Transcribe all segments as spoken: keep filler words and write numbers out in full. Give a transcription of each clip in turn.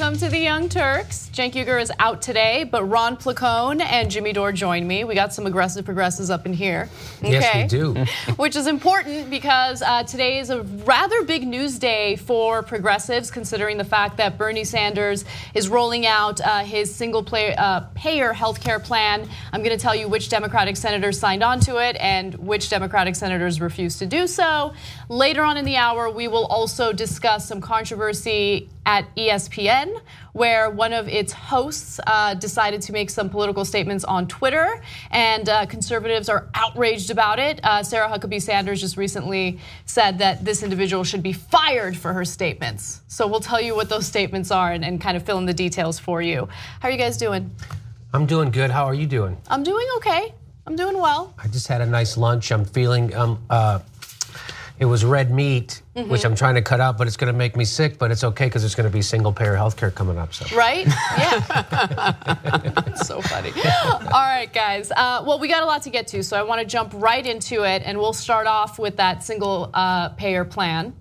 Welcome to the Young Turks. Cenk Uygur is out today, but Ron Placone and Jimmy Dore join me. We got some aggressive progressives up in here. Okay. Yes, we do. Which is important because uh, today is a rather big news day for progressives, considering the fact that Bernie Sanders is rolling out uh, his single play, uh, payer health care plan. I'm going to tell you which Democratic senators signed on to it and which Democratic senators refused to do so. Later on in the hour, we will also discuss some controversy at E S P N, where one of its hosts uh, decided to make some political statements on Twitter, and uh, conservatives are outraged about it. Uh, Sarah Huckabee Sanders just recently said that this individual should be fired for her statements. So we'll tell you what those statements are and, and kind of fill in the details for you. How are you guys doing? I'm doing good. How are you doing? I'm doing okay. I'm doing well. I just had a nice lunch. I'm feeling, um, uh, it was red meat, mm-hmm. which I'm trying to cut out, but it's going to make me sick, but it's okay because there's going to be single payer healthcare coming up. So. Right? Yeah. It's so funny. All right, guys. Uh, well, we got a lot to get to, so I want to jump right into it, and we'll start off with that single uh, payer plan.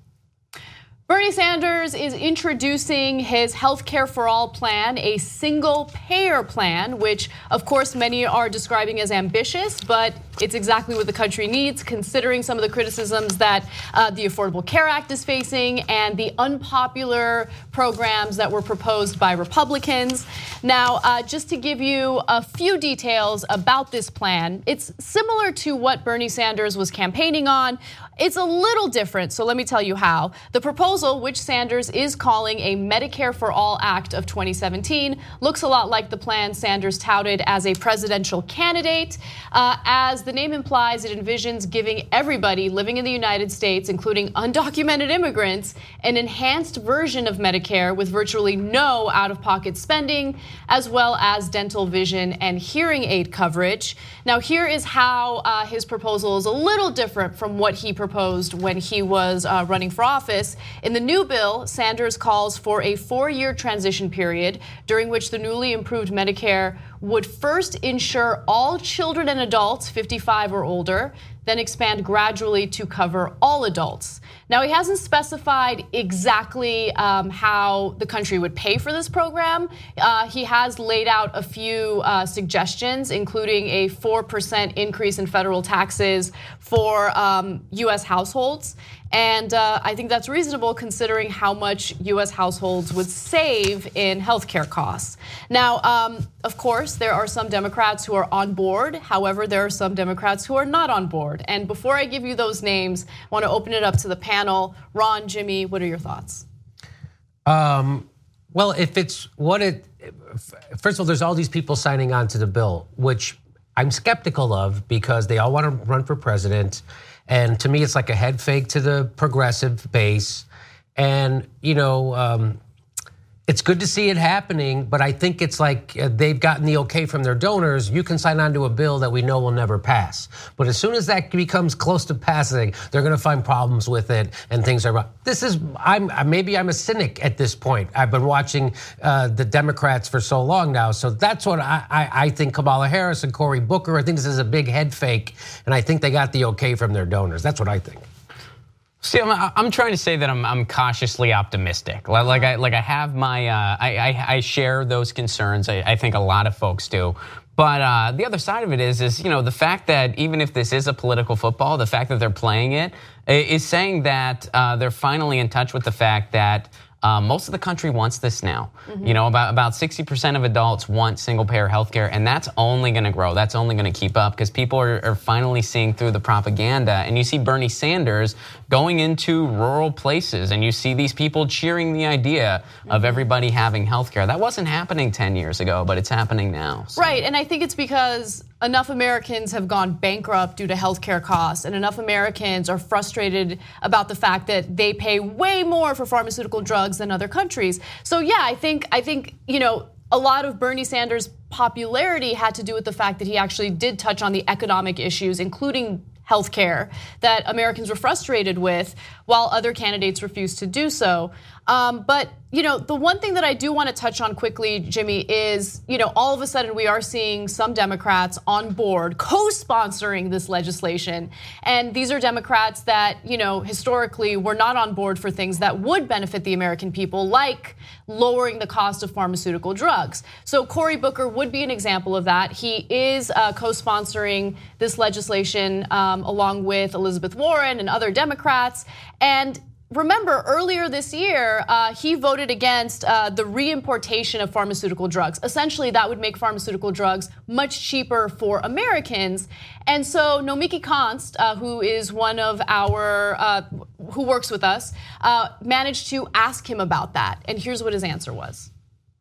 Bernie Sanders is introducing his Healthcare for All plan, a single payer plan, which of course many are describing as ambitious, but it's exactly what the country needs, considering some of the criticisms that uh, the Affordable Care Act is facing and the unpopular programs that were proposed by Republicans. Now, uh, just to give you a few details about this plan, it's similar to what Bernie Sanders was campaigning on. It's a little different, so let me tell you how. The proposal, which Sanders is calling a Medicare for All Act of twenty seventeen, looks a lot like the plan Sanders touted as a presidential candidate. Uh, as the name implies, it envisions giving everybody living in the United States, including undocumented immigrants, an enhanced version of Medicare with virtually no out-of-pocket spending, as well as dental, vision, and hearing aid coverage. Now, here is how uh, his proposal is a little different from what he proposed proposed when he was uh, running for office. In the new bill, Sanders calls for a four-year transition period during which the newly improved Medicare would first insure all children and adults fifty-five or older, then expand gradually to cover all adults. Now, he hasn't specified exactly um, how the country would pay for this program. Uh, he has laid out a few uh, suggestions, including a four percent increase in federal taxes for um, U S households. And uh, I think that's reasonable considering how much U S households would save in healthcare costs. Now, um, of course, there are some Democrats who are on board. However, there are some Democrats who are not on board. And before I give you those names, I want to open it up to the panel. Ron, Jimmy, what are your thoughts? Um, well, if it's what it, first of all, there's all these people signing on to the bill, which I'm skeptical of because they all want to run for president. And to me, it's like a head fake to the progressive base. And, you know, um, it's good to see it happening, but I think it's like they've gotten the okay from their donors. You can sign on to a bill that we know will never pass. But as soon as that becomes close to passing, they're gonna find problems with it and things are wrong. This is, I'm maybe I'm a cynic at this point. I've been watching uh, the Democrats for so long now. So that's what I, I, I think Kamala Harris and Cory Booker, I think this is a big head fake. And I think they got the okay from their donors. That's what I think. See, I'm, I'm trying to say that I'm, I'm cautiously optimistic. Like I, like I have my, uh, I, I, I share those concerns. I, I think a lot of folks do. But uh, the other side of it is, is you know, the fact that even if this is a political football, the fact that they're playing it is saying that uh, they're finally in touch with the fact that Uh, most of the country wants this now. Mm-hmm. You know, about about sixty percent of adults want single-payer healthcare, and that's only going to grow. That's only going to keep up because people are, are finally seeing through the propaganda. And you see Bernie Sanders going into rural places, and you see these people cheering the idea mm-hmm. of everybody having healthcare. That wasn't happening ten years ago, but it's happening now. So. Right, and I think it's because enough Americans have gone bankrupt due to healthcare costs, and enough Americans are frustrated about the fact that they pay way more for pharmaceutical drugs than other countries. So yeah, I think I think you know a lot of Bernie Sanders' popularity had to do with the fact that he actually did touch on the economic issues, including healthcare, that Americans were frustrated with, while other candidates refused to do so. Um, but you know, the one thing that I do want to touch on quickly, Jimmy, is you know, all of a sudden we are seeing some Democrats on board co-sponsoring this legislation, and these are Democrats that you know historically were not on board for things that would benefit the American people, like lowering the cost of pharmaceutical drugs. So Cory Booker would be an example of that. He is uh, co-sponsoring this legislation um, along with Elizabeth Warren and other Democrats, and remember, earlier this year, uh, he voted against uh, the reimportation of pharmaceutical drugs. Essentially, that would make pharmaceutical drugs much cheaper for Americans. And so Nomiki Konst, uh, who is one of our, uh, who works with us, uh, managed to ask him about that. And here's what his answer was.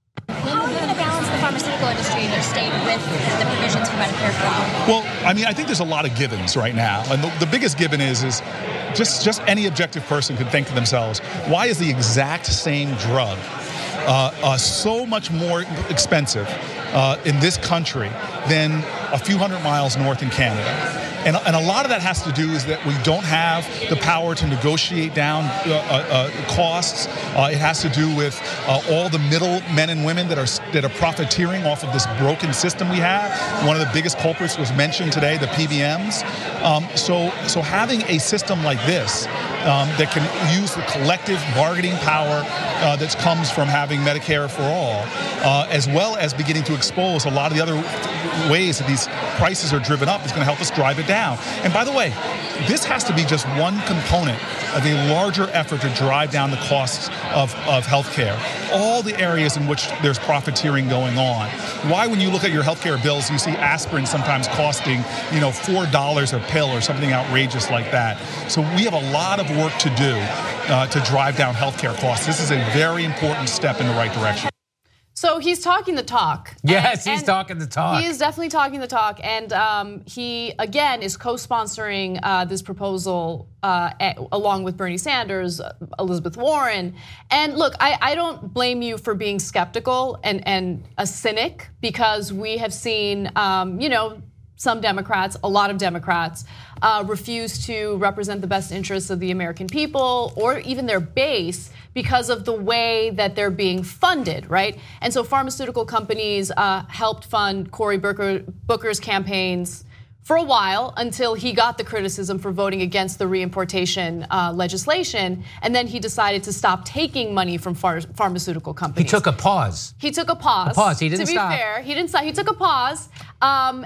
How are you going to balance the pharmaceutical industry in your state with the provisions for Medicare for all? Well, I mean, I think there's a lot of givens right now. And the, the biggest given is, is just, just any objective person could think to themselves, why is the exact same drug uh, uh, so much more expensive uh, in this country than a few hundred miles north in Canada? And, and a lot of that has to do is that we don't have the power to negotiate down uh, uh, costs. Uh, it has to do with uh, all the middle men and women that are that are profiteering off of this broken system we have. One of the biggest culprits was mentioned today, the P B Ms. Um, so, so having a system like this um, that can use the collective bargaining power uh, that comes from having Medicare for all, uh, as well as beginning to expose a lot of the other ways that these prices are driven up, is going to help us drive it down. And by the way, this has to be just one component of a larger effort to drive down the costs of, of healthcare. All the areas in which there's profiteering going on. Why, when you look at your healthcare bills, you see aspirin sometimes costing, you know, four dollars a pill or something outrageous like that. So we have a lot of work to do uh, to drive down healthcare costs. This is a very important step in the right direction. So he's talking the talk. Yes, and, he's and talking the talk. He is definitely talking the talk, and um, he again is co-sponsoring uh, this proposal uh, at, along with Bernie Sanders, Elizabeth Warren. And look, I, I don't blame you for being skeptical and, and a cynic, because we have seen, um, you know, some Democrats, a lot of Democrats, uh, refuse to represent the best interests of the American people or even their base because of the way that they're being funded, right? And so pharmaceutical companies uh, helped fund Cory Booker, Booker's campaigns for a while until he got the criticism for voting against the reimportation uh, legislation, and then he decided to stop taking money from phar pharmaceutical companies. He took a pause. He took a pause. A pause. He didn't stop. To be stop. fair, he didn't stop. He took a pause. Um,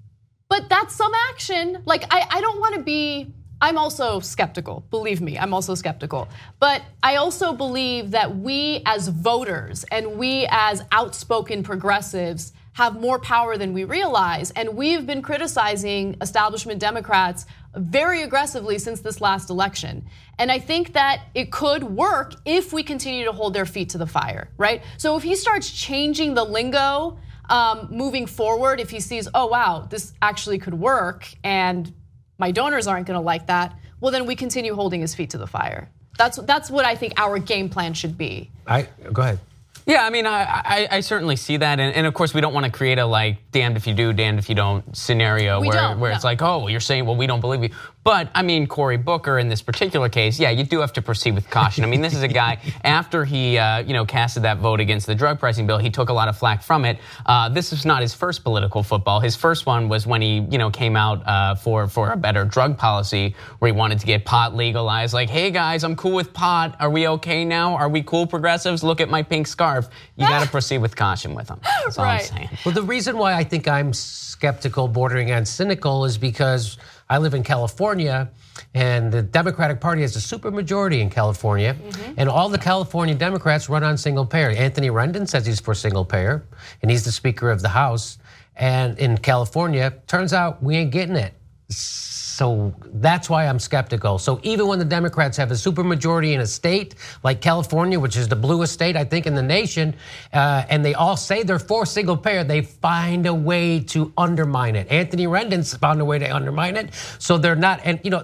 But that's some action. Like, I, I don't want to be, I'm also skeptical, believe me, I'm also skeptical. But I also believe that we as voters and we as outspoken progressives have more power than we realize. And we've been criticizing establishment Democrats very aggressively since this last election. And I think that it could work if we continue to hold their feet to the fire, right? So if he starts changing the lingo, Um, moving forward, if he sees, oh wow, this actually could work and my donors aren't gonna like that, well then we continue holding his feet to the fire. That's, that's what I think our game plan should be. I, go ahead. Yeah, I mean, I, I, I certainly see that, and, and of course we don't want to create a like damned if you do, damned if you don't scenario We where, don't, where no. it's like, oh, well, you're saying, well, we don't believe you. But I mean, Cory Booker in this particular case, yeah, you do have to proceed with caution. I mean, this is a guy, after he uh, you know, casted that vote against the drug pricing bill, he took a lot of flack from it. Uh, this is not his first political football. His first one was when he you know, came out uh, for, for a better drug policy, where he wanted to get pot legalized. Like, hey guys, I'm cool with pot. Are we okay now? Are we cool, progressives? Look at my pink scarf. You gotta proceed with caution with him. That's all Right. I'm saying. Well, the reason why I think I'm skeptical, bordering on cynical, is because I live in California, and the Democratic Party has a supermajority in California, mm-hmm. and all the California Democrats run on single payer. Anthony Rendon says he's for single payer, and he's the Speaker of the House. And in California, turns out we ain't getting it. So that's why I'm skeptical. So even when the Democrats have a supermajority in a state like California, which is the bluest state, I think, in the nation, uh, and they all say they're for single payer, they find a way to undermine it. Anthony Rendon's found a way to undermine it. So they're not, and you know,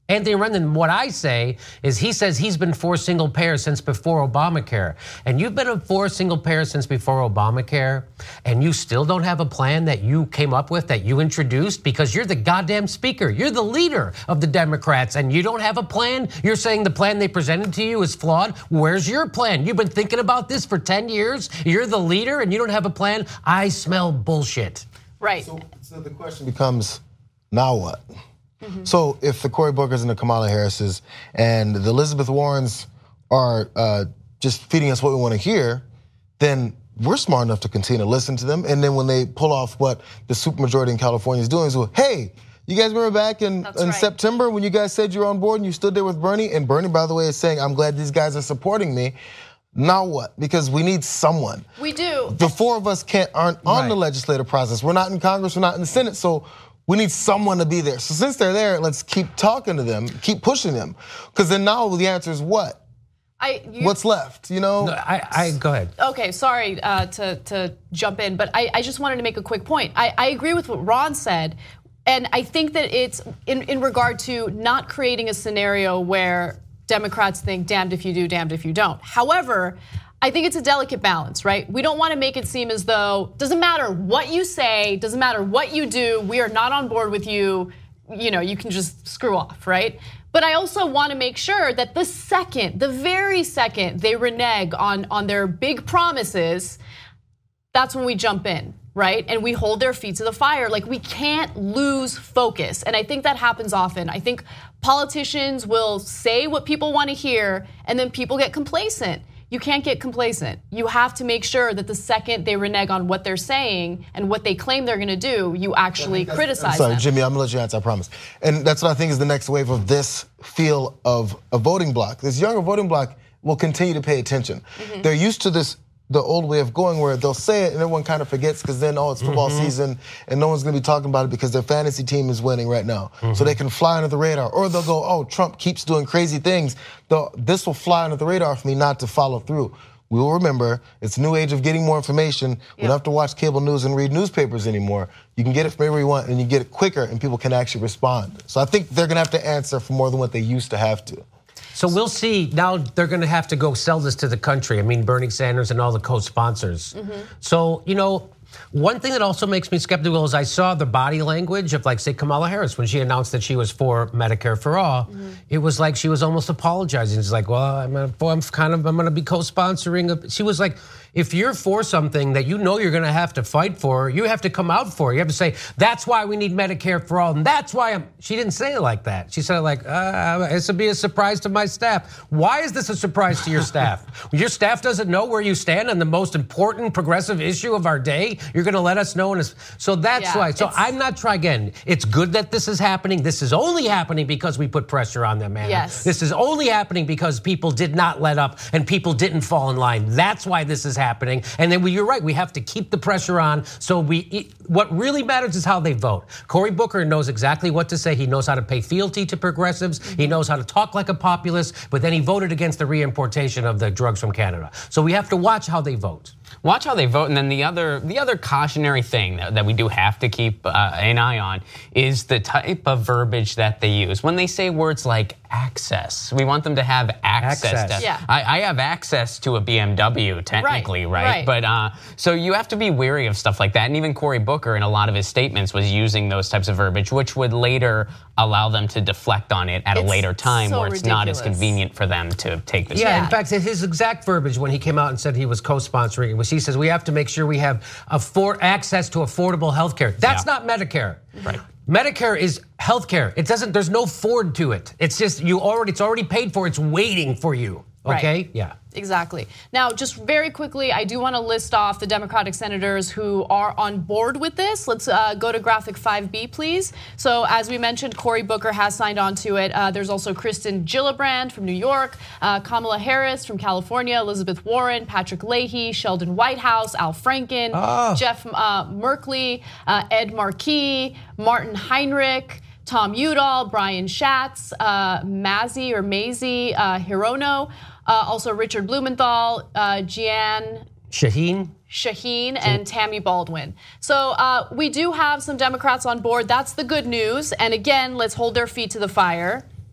Anthony Rendon, what I say is he says he's been for single payer since before Obamacare. And you've been for single payer since before Obamacare, and you still don't have a plan that you came up with, that you introduced, because you're the goddamn speaker. You're the leader of the Democrats, and you don't have a plan? You're saying the plan they presented to you is flawed? Where's your plan? You've been thinking about this for ten years. You're the leader, and you don't have a plan? I smell bullshit. Right. So, so the question becomes, now what? Mm-hmm. So if the Cory Bookers and the Kamala Harrises and the Elizabeth Warrens are uh, just feeding us what we want to hear, then we're smart enough to continue to listen to them. And then when they pull off what the supermajority in California is doing, is, well, hey, you guys remember back in, in right. September when you guys said you were on board and you stood there with Bernie? And Bernie, by the way, is saying, I'm glad these guys are supporting me. Now what? Because we need someone. We do. The four of us can't aren't on right. the legislative process. We're not in Congress, we're not in the Senate, so we need someone to be there. So since they're there, let's keep talking to them, keep pushing them. Because then now the answer is what? I, you, What's left, you know? No, I, I, go ahead. Okay, sorry uh, to, to jump in, but I, I just wanted to make a quick point. I, I agree with what Ron said, and I think that it's in, in regard to not creating a scenario where Democrats think damned if you do, damned if you don't. However, I think it's a delicate balance, right? We don't want to make it seem as though doesn't matter what you say, doesn't matter what you do, we are not on board with you, you know, you can just screw off, right? But I also want to make sure that the second, the very second they renege on, on their big promises, that's when we jump in, right? And we hold their feet to the fire. Like, we can't lose focus. And I think that happens often. I think politicians will say what people want to hear, and then people get complacent. You can't get complacent. You have to make sure that the second they renege on what they're saying and what they claim they're gonna do, you actually criticize I'm sorry, them. Jimmy, I'm gonna let you answer, I promise. And that's what I think is the next wave of this feel of a voting bloc. This younger voting bloc will continue to pay attention. Mm-hmm. They're used to this, the old way of going where they'll say it and everyone kind of forgets because then, oh, it's football mm-hmm. season and no one's gonna be talking about it because their fantasy team is winning right now. Mm-hmm. So they can fly under the radar. Or they'll go, oh, Trump keeps doing crazy things. Though this will fly under the radar for me not to follow through. We will remember, it's a new age of getting more information. Yep. We don't have to watch cable news and read newspapers anymore. You can get it from wherever you want and you get it quicker and people can actually respond. So I think they're gonna have to answer for more than what they used to have to. So we'll see. Now they're going to have to go sell this to the country. I mean, Bernie Sanders and all the co-sponsors. Mm-hmm. So, you know, one thing that also makes me skeptical is I saw the body language of, like, say, Kamala Harris when she announced that she was for Medicare for all. Mm-hmm. It was like she was almost apologizing. She's like, well, I'm, a, I'm kind of, I'm going to be co-sponsoring. A, she was like, if you're for something that you know you're going to have to fight for, you have to come out for it. You have to say, that's why we need Medicare for all, and that's why I'm. She didn't say it like that. She said it like, uh, this would be a surprise to my staff. Why is this a surprise to your staff? Your staff doesn't know where you stand on the most important progressive issue of our day. You're going to let us know. And so that's yeah, why. So I'm not trying again. It's good that this is happening. This is only happening because we put pressure on them, man. Yes. This is only happening because people did not let up and people didn't fall in line. That's why this is happening. happening. And then we, you're right, we have to keep the pressure on. So we, what really matters is how they vote. Cory Booker knows exactly what to say. He knows how to pay fealty to progressives. Mm-hmm. He knows how to talk like a populist, but then he voted against the reimportation of the drugs from Canada. So we have to watch how they vote. Watch how they vote, and then the other the other cautionary thing that, that we do have to keep uh, an eye on is the type of verbiage that they use. When they say words like access, we want them to have access. Access. To, yeah. I, I have access to a B M W, technically, right? right? right. But uh, so you have to be wary of stuff like that. And even Cory Booker, in a lot of his statements, was using those types of verbiage, which would later allow them to deflect on it at it's a later time so where it's ridiculous. not as convenient for them to take this. Yeah, Yeah. in fact, his exact verbiage when he came out and said he was co-sponsoring it was he says we have to make sure we have afford access to affordable health care. That's Yeah. not Medicare. Right. Medicare is healthcare. It doesn't, there's no Ford to it. It's just you already, it's already paid for, it's waiting for you. Okay? Right. Yeah. Exactly. Now, just very quickly, I do want to list off the Democratic senators who are on board with this. Let's uh, go to graphic five B, please. So, as we mentioned, Cory Booker has signed on to it. Uh, there's also Kristen Gillibrand from New York, uh, Kamala Harris from California, Elizabeth Warren, Patrick Leahy, Sheldon Whitehouse, Al Franken, Oh. Jeff uh, Merkley, uh, Ed Markey, Martin Heinrich, Tom Udall, Brian Schatz, uh, Mazie or Mazie uh, Hirono, uh, also Richard Blumenthal, uh, Jeanne Shaheen. Shaheen, and Tammy Baldwin. So uh, we do have some Democrats on board. That's the good news. And again, let's hold their feet to the fire.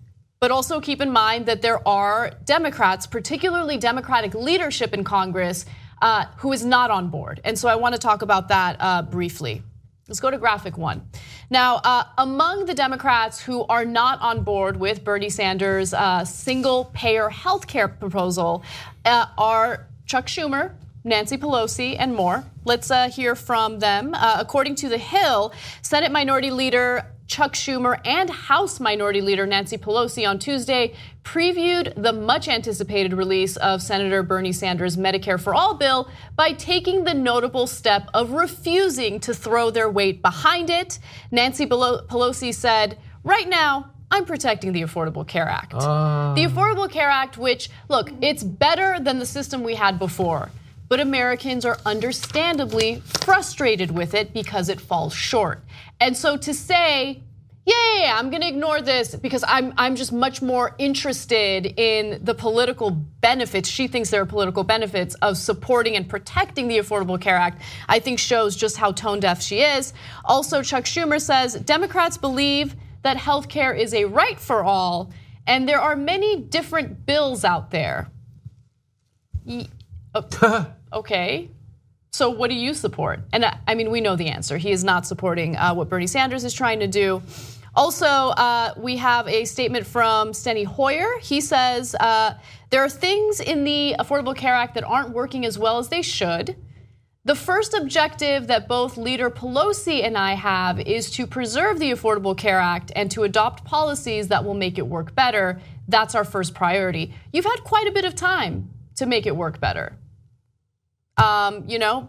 But also keep in mind that there are Democrats, particularly Democratic leadership in Congress, uh, who is not on board. And so I want to talk about that uh, briefly. Let's go to graphic one. Now, uh, among the Democrats who are not on board with Bernie Sanders' uh, single-payer health care proposal uh, are Chuck Schumer, Nancy Pelosi, and more. Let's uh, hear from them. Uh, according to The Hill, Senate Minority Leader Chuck Schumer and House Minority Leader Nancy Pelosi on Tuesday previewed the much anticipated release of Senator Bernie Sanders' Medicare for All bill by taking the notable step of refusing to throw their weight behind it. Nancy Pelosi said, "Right now, I'm protecting the Affordable Care Act." Uh. The Affordable Care Act, which, look, it's better than the system we had before, but Americans are understandably frustrated with it because it falls short. And so to say, yeah, yeah, yeah, I'm gonna ignore this because I'm I'm just much more interested in the political benefits, she thinks there are political benefits of supporting and protecting the Affordable Care Act, I think shows just how tone deaf she is. Also, Chuck Schumer says Democrats believe that health care is a right for all, and there are many different bills out there. Okay. So what do you support? And I mean, we know the answer. He is not supporting uh, what Bernie Sanders is trying to do. Also, uh, we have a statement from Steny Hoyer. He says uh, there are things in the Affordable Care Act that aren't working as well as they should. The first objective that both Leader Pelosi and I have is to preserve the Affordable Care Act and to adopt policies that will make it work better. That's our first priority. You've had quite a bit of time to make it work better. Um, you know,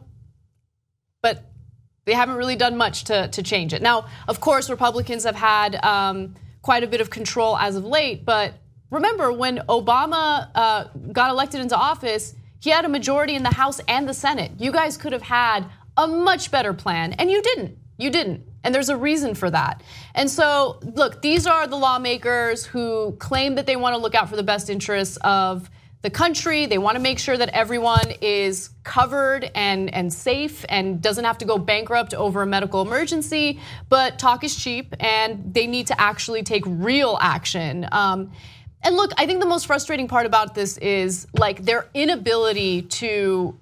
but they haven't really done much to, to change it. Now, of course, Republicans have had um, quite a bit of control as of late, but remember when Obama uh, got elected into office, he had a majority in the House and the Senate. You guys could have had a much better plan, and you didn't. You didn't. And there's a reason for that. And so, look, these are the lawmakers who claim that they want to look out for the best interests of the country. They want to make sure that everyone is covered and, and safe and doesn't have to go bankrupt over a medical emergency. But talk is cheap, and they need to actually take real action. Um, and look, I think the most frustrating part about this is like their inability to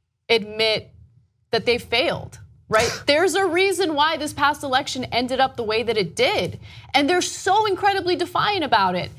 admit that they failed. Right? There's a reason why this past election ended up the way that it did, and they're so incredibly defiant about it.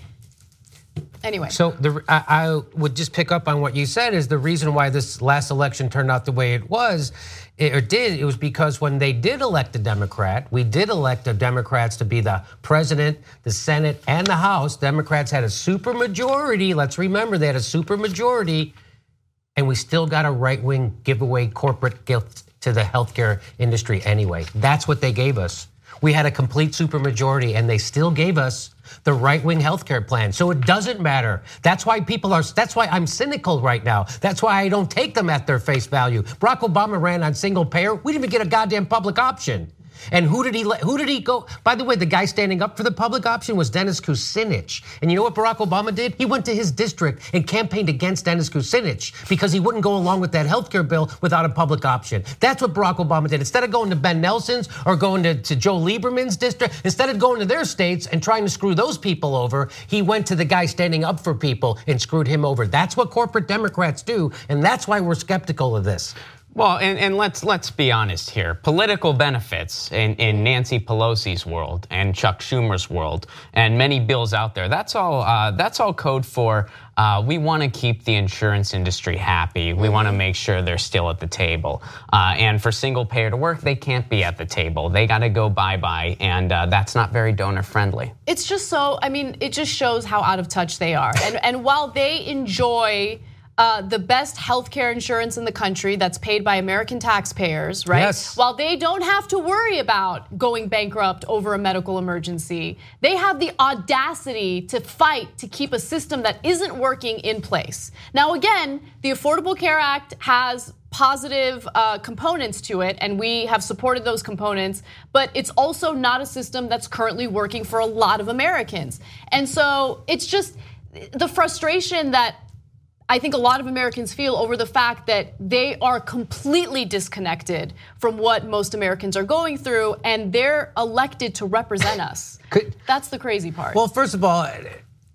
Anyway. So the, I, I would just pick up on what you said is the reason why this last election turned out the way it was, it, or did, it was because when they did elect a Democrat, we did elect the Democrats to be the president, the Senate, and the House. Democrats had a super majority. Let's remember they had a super majority, and we still got a right-wing giveaway corporate gift to the healthcare industry anyway. That's what they gave us. We had a complete supermajority, and they still gave us the right-wing healthcare plan. So it doesn't matter. That's why people are, that's why I'm cynical right now. That's why I don't take them at their face value. Barack Obama ran on single payer. We didn't even get a goddamn public option. And who did he let, who did he go? By the way, the guy standing up for the public option was Dennis Kucinich. And you know what Barack Obama did? He went to his district and campaigned against Dennis Kucinich because he wouldn't go along with that healthcare bill without a public option. That's what Barack Obama did. Instead of going to Ben Nelson's or going to, to Joe Lieberman's district, instead of going to their states and trying to screw those people over, he went to the guy standing up for people and screwed him over. That's what corporate Democrats do, and that's why we're skeptical of this. Well, and, and let's let's be honest here. Political benefits in, in Nancy Pelosi's world and Chuck Schumer's world and many bills out there, that's all uh, that's all code for uh, we want to keep the insurance industry happy. We want to make sure they're still at the table. Uh, and for single payer to work, they can't be at the table. They got to go bye-bye, and uh, that's not very donor friendly. It's just so, I mean, it just shows how out of touch they are. And, and while they enjoy Uh, the best healthcare insurance in the country that's paid by American taxpayers, right? Yes. While they don't have to worry about going bankrupt over a medical emergency, they have the audacity to fight to keep a system that isn't working in place. Now, again, the Affordable Care Act has positive uh, components to it, and we have supported those components, but it's also not a system that's currently working for a lot of Americans. And so it's just the frustration that I think a lot of Americans feel over the fact that they are completely disconnected from what most Americans are going through, and they're elected to represent us. Could, That's the crazy part. Well, first of all,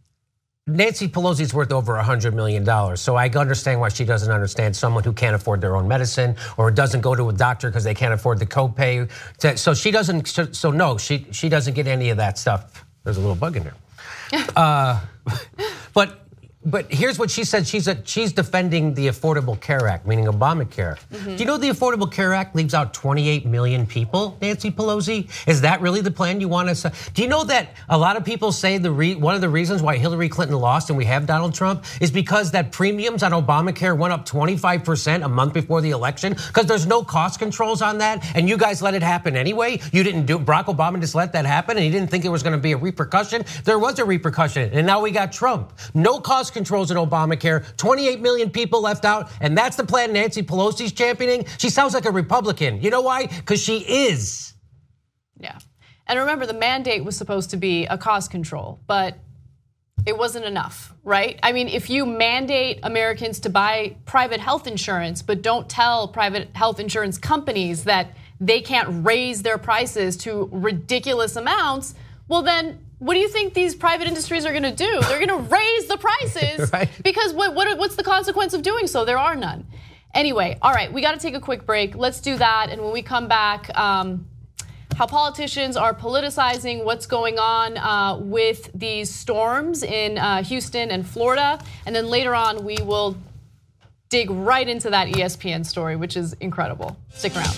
Nancy Pelosi's worth over one hundred million dollars, so I understand why she doesn't understand someone who can't afford their own medicine or doesn't go to a doctor because they can't afford the copay. So she doesn't. So no, she she doesn't get any of that stuff. There's a little bug in there. uh, but. But here's what she said. She's a, she's defending the Affordable Care Act, meaning Obamacare. Mm-hmm. Do you know the Affordable Care Act leaves out twenty-eight million people, Nancy Pelosi? Is that really the plan you want us? Do you know that a lot of people say the re, one of the reasons why Hillary Clinton lost and we have Donald Trump is because that premiums on Obamacare went up twenty-five percent a month before the election because there's no cost controls on that, and you guys let it happen anyway. You didn't do. Barack Obama just let that happen, and he didn't think there was going to be a repercussion. There was a repercussion, and now we got Trump. No cost controls in Obamacare, twenty-eight million people left out, and that's the plan Nancy Pelosi's championing. She sounds like a Republican. You know why? Because she is. Yeah. And remember, the mandate was supposed to be a cost control, but it wasn't enough, right? I mean, if you mandate Americans to buy private health insurance, but don't tell private health insurance companies that they can't raise their prices to ridiculous amounts, well then, what do you think these private industries are going to do? They're going to raise the prices right. because what, what, what's the consequence of doing so? There are none. Anyway, all right, we got to take a quick break. Let's do that. And when we come back, um, how politicians are politicizing what's going on uh, with these storms in uh, Houston and Florida. And then later on, we will dig right into that E S P N story, which is incredible. Stick around.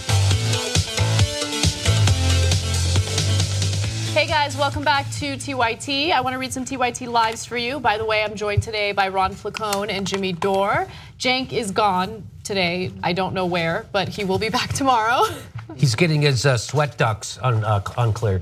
Hey guys, welcome back to T Y T. I want to read some T Y T lives for you. By the way, I'm joined today by Ron Flacone and Jimmy Dore. Cenk is gone today. I don't know where, but he will be back tomorrow. He's getting his uh, sweat ducts un, uh, uncleared.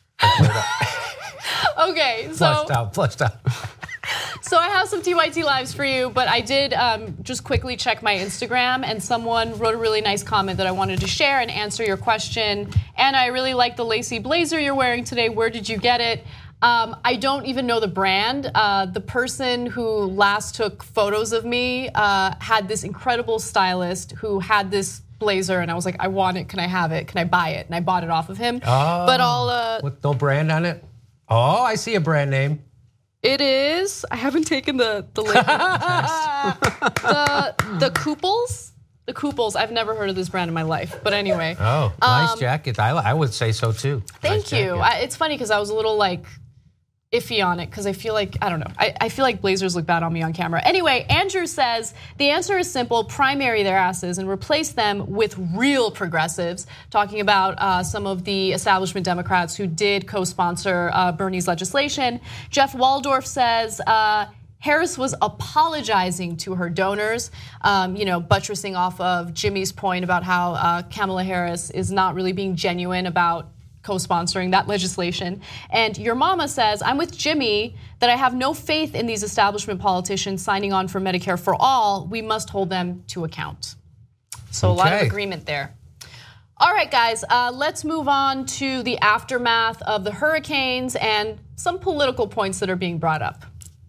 Okay, so flushed out, flushed out. So I have some T Y T lives for you, but I did um, just quickly check my Instagram, and someone wrote a really nice comment that I wanted to share and answer your question. And I really like the lacy blazer you're wearing today. Where did you get it? Um, I don't even know the brand. Uh, the person who last took photos of me uh, had this incredible stylist who had this blazer, and I was like, I want it. Can I have it? Can I buy it? And I bought it off of him. Oh, but I'll uh, with no brand on it. Oh, I see a brand name. It is. I haven't taken the the label test. the the Kooples. The Kooples. I've never heard of this brand in my life, but anyway. Oh, nice um, jacket. I, I would say so too. Thank nice you. I, it's funny because I was a little like iffy on it because I feel like, I don't know, I, I feel like blazers look bad on me on camera. Anyway, Andrew says, the answer is simple, primary their asses and replace them with real progressives, talking about uh, some of the establishment Democrats who did co-sponsor uh, Bernie's legislation. Jeff Waldorf says, uh, Harris was apologizing to her donors, um, you know, buttressing off of Jimmy's point about how uh, Kamala Harris is not really being genuine about co-sponsoring that legislation. And your mama says, I'm with Jimmy that I have no faith in these establishment politicians signing on for Medicare for all. We must hold them to account. So okay. A lot of agreement there. All right, guys, uh, let's move on to the aftermath of the hurricanes and some political points that are being brought up.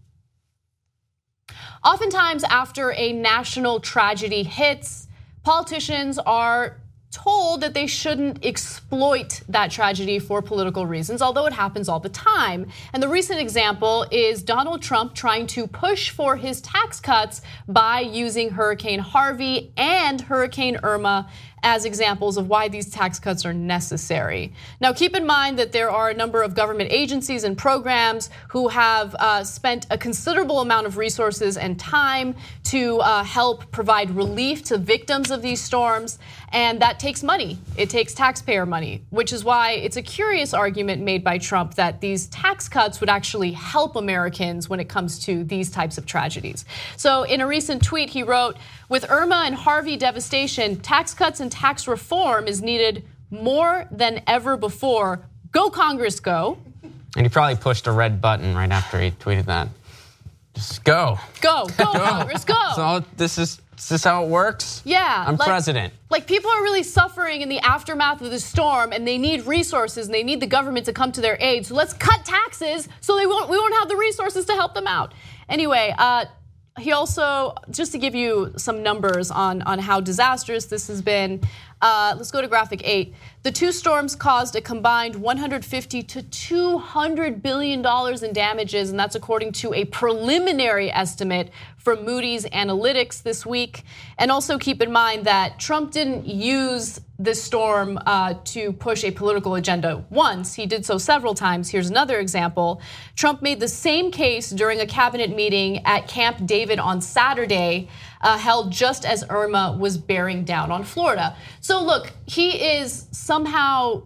Oftentimes, after a national tragedy hits, politicians are told that they shouldn't exploit that tragedy for political reasons, although it happens all the time. And the recent example is Donald Trump trying to push for his tax cuts by using Hurricane Harvey and Hurricane Irma as examples of why these tax cuts are necessary. Now, keep in mind that there are a number of government agencies and programs who have uh, spent a considerable amount of resources and time to uh, help provide relief to victims of these storms, and that takes money. It takes taxpayer money, which is why it's a curious argument made by Trump that these tax cuts would actually help Americans when it comes to these types of tragedies. So in a recent tweet, he wrote, with Irma and Harvey devastation, tax cuts and tax reform is needed more than ever before. Go Congress, go. And he probably pushed a red button right after he tweeted that. Just go. Go, go Congress, go. So this is, is this how it works? Yeah. I'm like, president. Like people are really suffering in the aftermath of the storm and they need resources and they need the government to come to their aid. So let's cut taxes so they won't, we won't have the resources to help them out. Anyway, uh, he also, just to give you some numbers on, on how disastrous this has been, uh, let's go to graphic eight. The two storms caused a combined one hundred fifty to two hundred billion dollars in damages, and that's according to a preliminary estimate from Moody's Analytics this week. And also keep in mind that Trump didn't use this storm uh, to push a political agenda once. He did so several times. Here's another example. Trump made the same case during a cabinet meeting at Camp David on Saturday, uh, held just as Irma was bearing down on Florida. So look, he is somehow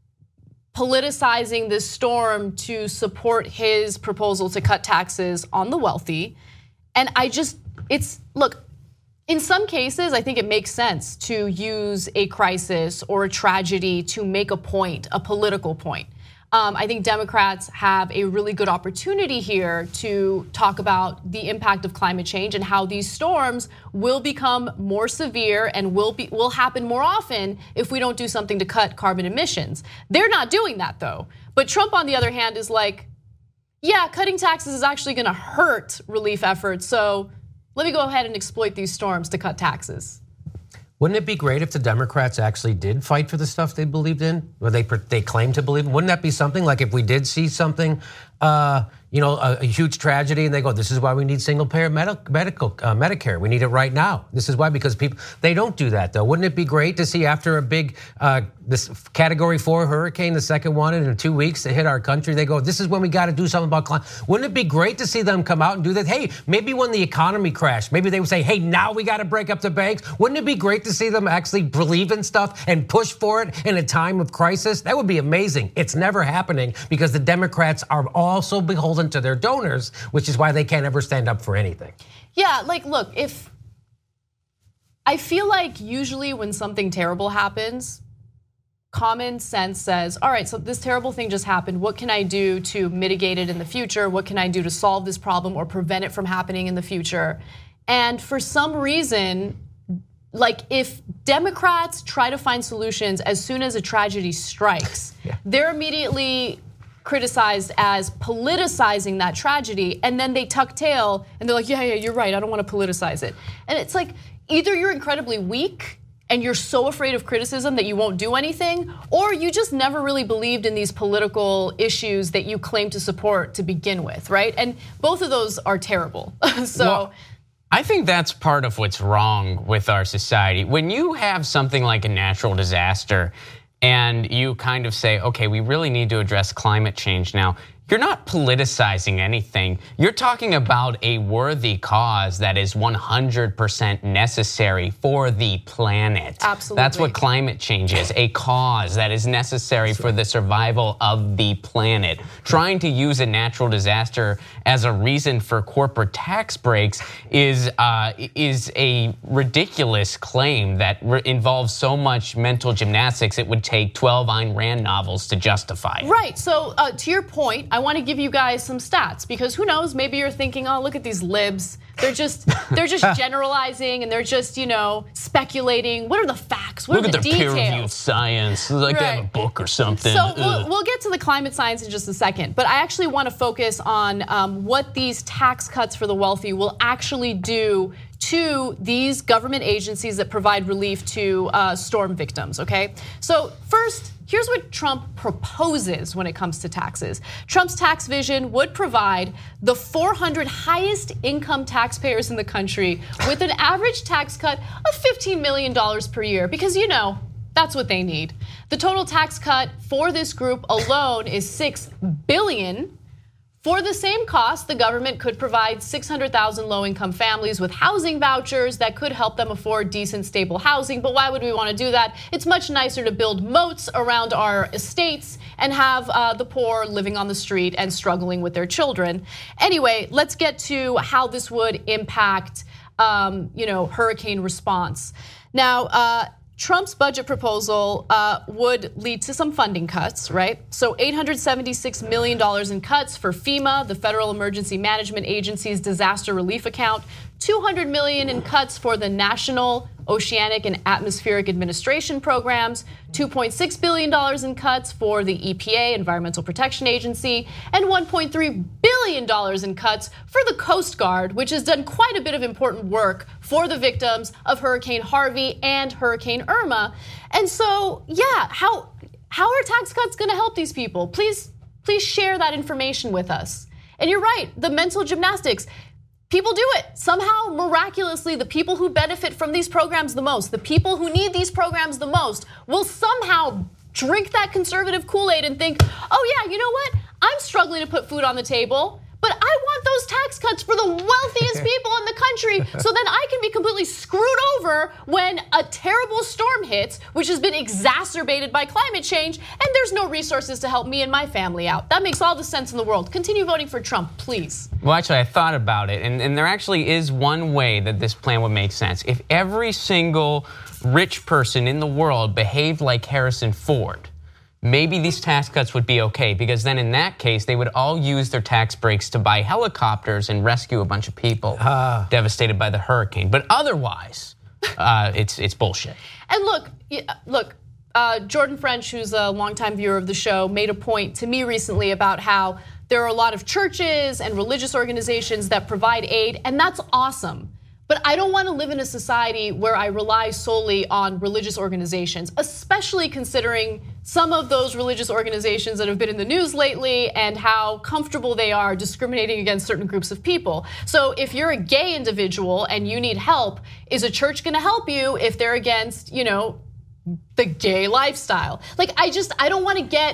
politicizing this storm to support his proposal to cut taxes on the wealthy. And I just, it's, look, in some cases, I think it makes sense to use a crisis or a tragedy to make a point, a political point. Um, I think Democrats have a really good opportunity here to talk about the impact of climate change and how these storms will become more severe and will be will happen more often if we don't do something to cut carbon emissions. They're not doing that though. But Trump, on the other hand, is like, yeah, cutting taxes is actually going to hurt relief efforts. So let me go ahead and exploit these storms to cut taxes. Wouldn't it be great if the Democrats actually did fight for the stuff they believed in, or they they claim to believe in? Wouldn't that be something like if we did see something, uh, you know, a, a huge tragedy, and they go, "This is why we need single-payer medical, medical uh, Medicare. We need it right now. This is why." Because people they don't do that though. Wouldn't it be great to see after a big uh, this Category Four hurricane, the second one in two weeks to hit our country, they go, "This is when we got to do something about climate." Wouldn't it be great to see them come out and do that? Hey, maybe when the economy crashed, maybe they would say, "Hey, now we got to break up the banks." Wouldn't it be great to see them actually believe in stuff and push for it in a time of crisis? That would be amazing. It's never happening because the Democrats are also beholden to their donors, which is why they can't ever stand up for anything. Yeah, like, look, if I feel like usually when something terrible happens, common sense says, all right, so this terrible thing just happened. What can I do to mitigate it in the future? What can I do to solve this problem or prevent it from happening in the future? And for some reason, like if Democrats try to find solutions as soon as a tragedy strikes, yeah. they're immediately criticized as politicizing that tragedy, and then they tuck tail and they're like, yeah, yeah, you're right, I don't want to politicize it. And it's like, either you're incredibly weak and you're so afraid of criticism that you won't do anything, or you just never really believed in these political issues that you claim to support to begin with, right? And both of those are terrible, so. Well, I think that's part of what's wrong with our society. When you have something like a natural disaster and you kind of say, okay, we really need to address climate change now, you're not politicizing anything. You're talking about a worthy cause that is one hundred percent necessary for the planet. Absolutely. That's what climate change is, a cause that is necessary for the survival of the planet. Trying to use a natural disaster as a reason for corporate tax breaks is uh, is a ridiculous claim that involves so much mental gymnastics it would take twelve Ayn Rand novels to justify it. Right, so uh, to your point, I want to give you guys some stats because who knows, maybe you're thinking, oh, look at these libs. They're just they're just generalizing and they're just, you know, speculating. What are the facts? What look are the at their details? peer-reviewed science. Like right. they have a book or something. So we'll, we'll get to the climate science in just a second, but I actually want to focus on um, what these tax cuts for the wealthy will actually do to these government agencies that provide relief to uh, storm victims, okay? So first, here's what Trump proposes when it comes to taxes. Trump's tax vision would provide the four hundred highest income taxpayers in the country with an average tax cut of fifteen million dollars per year, because you know, that's what they need. The total tax cut for this group alone is six billion dollars. For the same cost, the government could provide six hundred thousand low-income families with housing vouchers that could help them afford decent, stable housing. But why would we want to do that? It's much nicer to build moats around our estates and have uh, the poor living on the street and struggling with their children. Anyway, let's get to how this would impact, um, you know, hurricane response. Now, uh, Trump's budget proposal uh, would lead to some funding cuts, right? So eight hundred seventy-six million dollars in cuts for FEMA, the Federal Emergency Management Agency's disaster relief account, two hundred million dollars in cuts for the National Oceanic and Atmospheric Administration programs, two point six billion dollars in cuts for the E P A, Environmental Protection Agency, and one point three billion dollars in cuts for the Coast Guard, which has done quite a bit of important work for the victims of Hurricane Harvey and Hurricane Irma. And so, yeah, how how are tax cuts gonna help these people? Please, please share that information with us. And you're right, the mental gymnastics. People do it. Somehow, miraculously, the people who benefit from these programs the most, the people who need these programs the most, will somehow drink that conservative Kool-Aid and think, oh yeah, you know what? I'm struggling to put food on the table, but I want those tax cuts for the wealthiest people in the country so then I can be completely screwed over when a terrible storm hits, which has been exacerbated by climate change, and there's no resources to help me and my family out. That makes all the sense in the world. Continue voting for Trump, please. Well, actually, I thought about it, and, and there actually is one way that this plan would make sense. If every single rich person in the world behaved like Harrison Ford, maybe these tax cuts would be okay, because then in that case, they would all use their tax breaks to buy helicopters and rescue a bunch of people uh. devastated by the hurricane. But otherwise, uh, it's it's bullshit. And look, look, uh, Jordan French, who's a longtime viewer of the show, made a point to me recently about how there are a lot of churches and religious organizations that provide aid, and that's awesome. But I don't want to live in a society where I rely solely on religious organizations, especially considering some of those religious organizations that have been in the news lately and how comfortable they are discriminating against certain groups of people. So if you're a gay individual and you need help, is a church going to help you if they're against, you know, the gay lifestyle? Like, I just, I don't want to get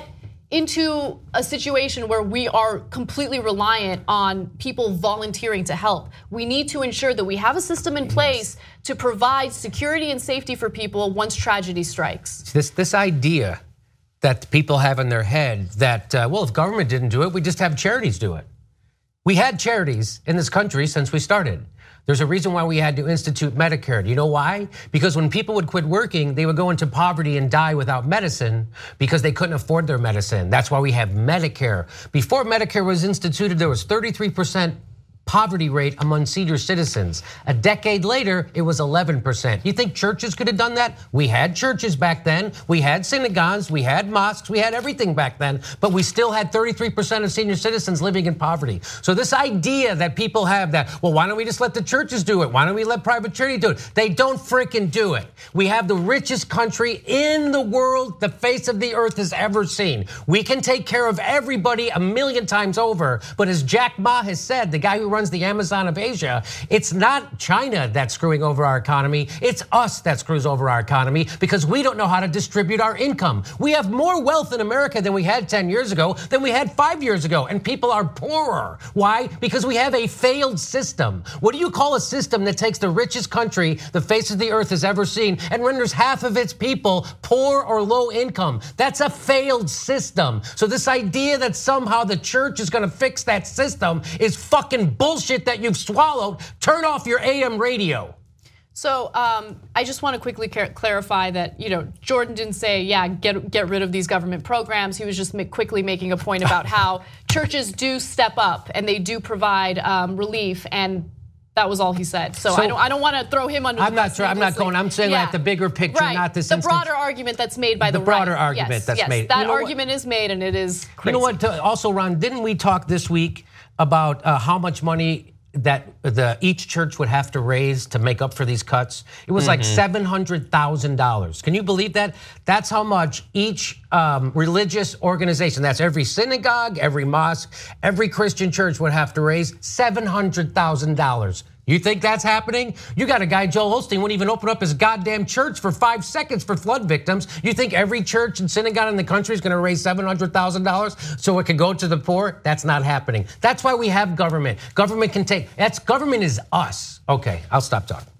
into a situation where we are completely reliant on people volunteering to help. We need to ensure that we have a system in place to provide security and safety for people once tragedy strikes. This this idea that people have in their head that, uh, well, if government didn't do it, we just have charities do it. We had charities in this country since we started. There's a reason why we had to institute Medicare. Do you know why? Because when people would quit working, they would go into poverty and die without medicine because they couldn't afford their medicine. That's why we have Medicare. Before Medicare was instituted, there was thirty-three percent poverty rate among senior citizens. A decade later, it was eleven percent. You think churches could have done that? We had churches back then. We had synagogues, we had mosques, we had everything back then, but we still had thirty-three percent of senior citizens living in poverty. So this idea that people have that, well, why don't we just let the churches do it? Why don't we let private charity do it? They don't freaking do it. We have the richest country in the world the face of the earth has ever seen. We can take care of everybody a million times over, but as Jack Ma has said, the guy who runs the Amazon of Asia, it's not China that's screwing over our economy, it's us that screws over our economy because we don't know how to distribute our income. We have more wealth in America than we had ten years ago, than we had five years ago, and people are poorer. Why? Because we have a failed system. What do you call a system that takes the richest country the face of the earth has ever seen and renders half of its people poor or low income? That's a failed system. So this idea that somehow the church is gonna fix that system is fucking bullshit. Bullshit that you've swallowed. Turn off your A M radio. So um, I just want to quickly clarify that, you know, Jordan didn't say, yeah, get get rid of these government programs. He was just quickly making a point about how churches do step up and they do provide um, relief, and that was all he said. So, so I don't I don't want to throw him under. I'm the not sure. I'm not going. I'm saying yeah. like the bigger picture, right. not this. The instance. broader argument that's made by the, the broader right. argument yes, that's yes, made. That you know argument what? is made, and it is crazy. You know what? Also, Ron, didn't we talk this week about uh, how much money that the each church would have to raise to make up for these cuts? It was mm-hmm. like seven hundred thousand dollars. Can you believe that? That's how much each um, religious organization, that's every synagogue, every mosque, every Christian church would have to raise seven hundred thousand dollars. You think that's happening? You got a guy, Joel Osteen, wouldn't even open up his goddamn church for five seconds for flood victims. You think every church and synagogue in the country is gonna raise seven hundred thousand dollars so it can go to the poor? That's not happening. That's why we have government. Government can take, that's government is us. Okay, I'll stop talking.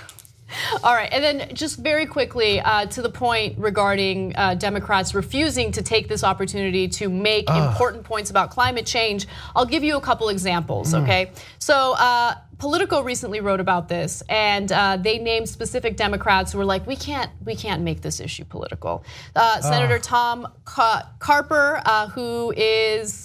All right, and then just very quickly uh, to the point regarding uh, Democrats refusing to take this opportunity to make Ugh. important points about climate change. I'll give you a couple examples, mm. okay? So uh, Politico recently wrote about this, and uh, they named specific Democrats who were like, we can't, we can't make this issue political. Uh, Senator Tom Car- Carper, uh, who is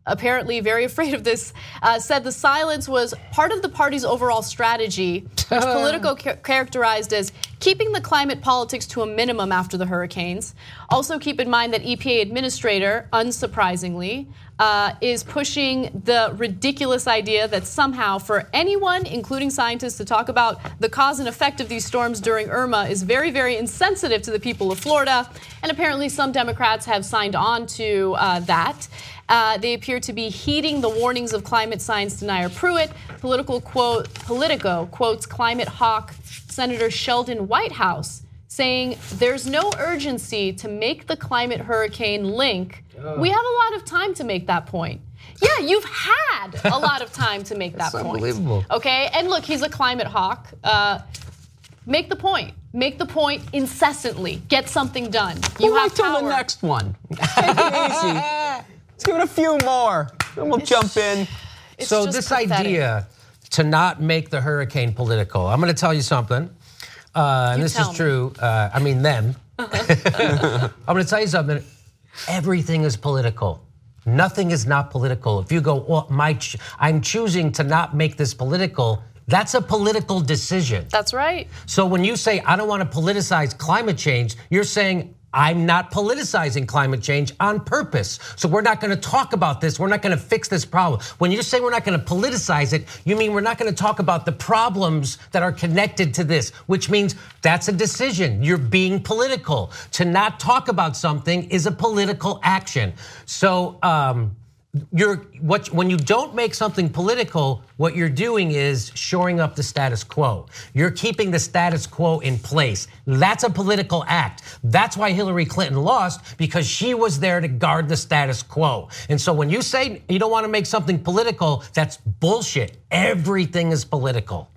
apparently very afraid of this, uh, said the silence was part of the party's overall strategy, which Politico ca- characterized as keeping the climate politics to a minimum after the hurricanes. Also keep in mind that E P A administrator, unsurprisingly, uh, is pushing the ridiculous idea that somehow for anyone, including scientists, to talk about the cause and effect of these storms during Irma is very, very insensitive to the people of Florida. And apparently some Democrats have signed on to uh, that. Uh, they appear to be heeding the warnings of climate science denier Pruitt. Political quote, Politico quotes climate hawk Senator Sheldon Whitehouse, saying there's no urgency to make the climate hurricane link. Oh. We have a lot of time to make that point. Yeah, you've had a lot of time to make that point. Unbelievable. Okay, and look, he's a climate hawk. Uh, make the point. Make the point incessantly. Get something done. You we'll have wait till power. the next one. Take it easy. Let's give it a few more, then we'll it's, jump in. So this pathetic. idea to not make the hurricane political, I'm going to tell you something, uh, and you this is true. Uh, I mean them. Uh-huh. I'm going to tell you something. Everything is political. Nothing is not political. If you go, well, my, ch- I'm choosing to not make this political. That's a political decision. That's right. So when you say, I don't want to politicize climate change, you're saying, I'm not politicizing climate change on purpose. So we're not going to talk about this. We're not going to fix this problem. When you say we're not going to politicize it, you mean we're not going to talk about the problems that are connected to this, which means that's a decision. You're being political. To not talk about something is a political action. So, um, You're what when you don't make something political, what you're doing is shoring up the status quo. You're keeping the status quo in place. That's a political act. That's why Hillary Clinton lost, because she was there to guard the status quo. And so when you say you don't want to make something political, that's bullshit. Everything is political.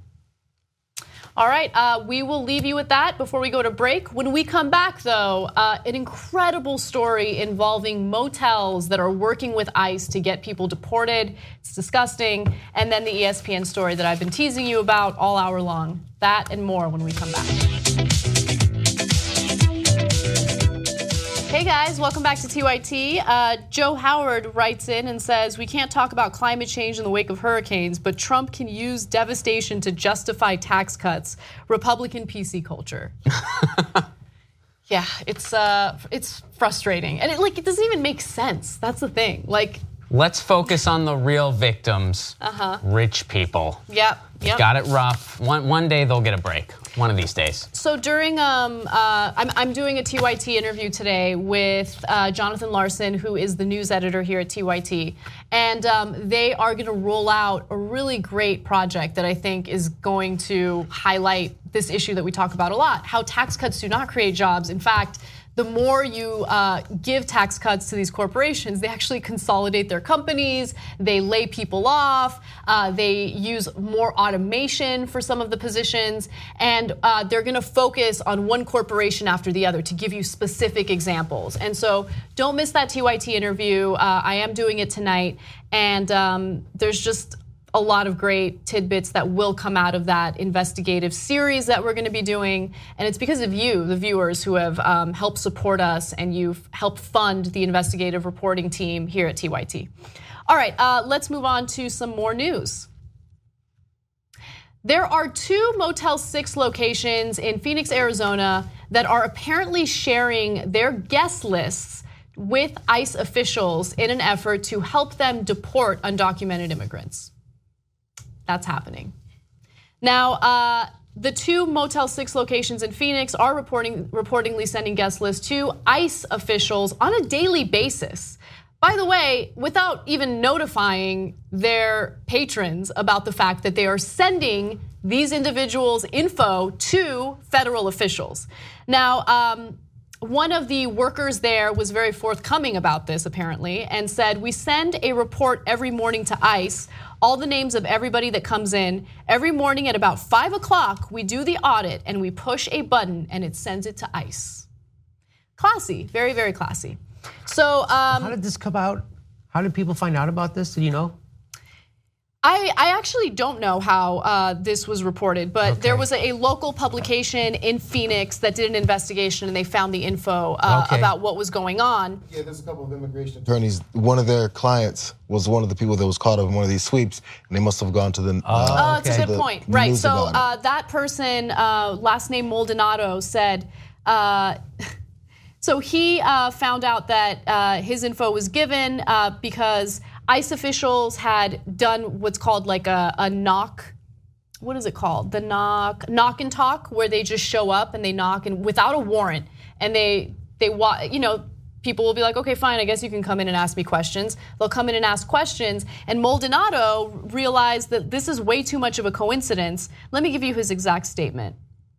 All right, uh, we will leave you with that before we go to break. When we come back, though, uh, an incredible story involving motels that are working with ICE to get people deported. It's disgusting. And then the E S P N story that I've been teasing you about all hour long. That and more when we come back. Hey guys, welcome back to T Y T. Uh, Joe Howard writes in and says, we can't talk about climate change in the wake of hurricanes, but Trump can use devastation to justify tax cuts. Republican P C culture. Yeah, it's uh, it's frustrating. And it, like, it doesn't even make sense. That's the thing. Like, let's focus on the real victims, uh-huh. rich people. Yep, yep. Got it rough. One, one day they'll get a break, one of these days. So during, um, uh, I'm, I'm doing a T Y T interview today with uh, Jonathan Larson, who is the news editor here at T Y T. And um, they are gonna roll out a really great project that I think is going to highlight this issue that we talk about a lot, how tax cuts do not create jobs. In fact, the more you uh, give tax cuts to these corporations, they actually consolidate their companies, they lay people off, uh, they use more automation for some of the positions, and uh, they're gonna focus on one corporation after the other to give you specific examples. And so don't miss that T Y T interview. Uh, I am doing it tonight, and um, there's just a lot of great tidbits that will come out of that investigative series that we're gonna be doing. And it's because of you, the viewers, who have um, helped support us, and you've helped fund the investigative reporting team here at T Y T. All right, uh, let's move on to some more news. There are two Motel six locations in Phoenix, Arizona that are apparently sharing their guest lists with ICE officials in an effort to help them deport undocumented immigrants. That's happening. Now, uh, the two Motel six locations in Phoenix are reporting, reportedly sending guest lists to ICE officials on a daily basis. By the way, without even notifying their patrons about the fact that they are sending these individuals' info to federal officials. Now, um, one of the workers there was very forthcoming about this, apparently, and said, we send a report every morning to ICE, all the names of everybody that comes in. Every morning at about five o'clock, we do the audit and we push a button and it sends it to ICE. Classy, very, very classy. So um, how did this come out? How did people find out about this? Do you know? I, I actually don't know how uh, this was reported, but Okay. there was a, a local publication in Phoenix that did an investigation and they found the info uh, Okay. about what was going on. Yeah, there's a couple of immigration attorneys. One of their clients was one of the people that was caught up in one of these sweeps, and they must have gone to the. Oh, uh, that's okay. a good the point. Right. news So about it. uh, that person, uh, last name Maldonado, said. Uh, so he uh, found out that uh, his info was given uh, because ICE officials had done what's called like a, a knock. What is it called? The knock, knock and talk, where they just show up and they knock and without a warrant, and they they wa- you know. People will be like, okay, fine, I guess you can come in and ask me questions. They'll come in and ask questions. And Maldonado realized that this is way too much of a coincidence. Let me give you his exact statement.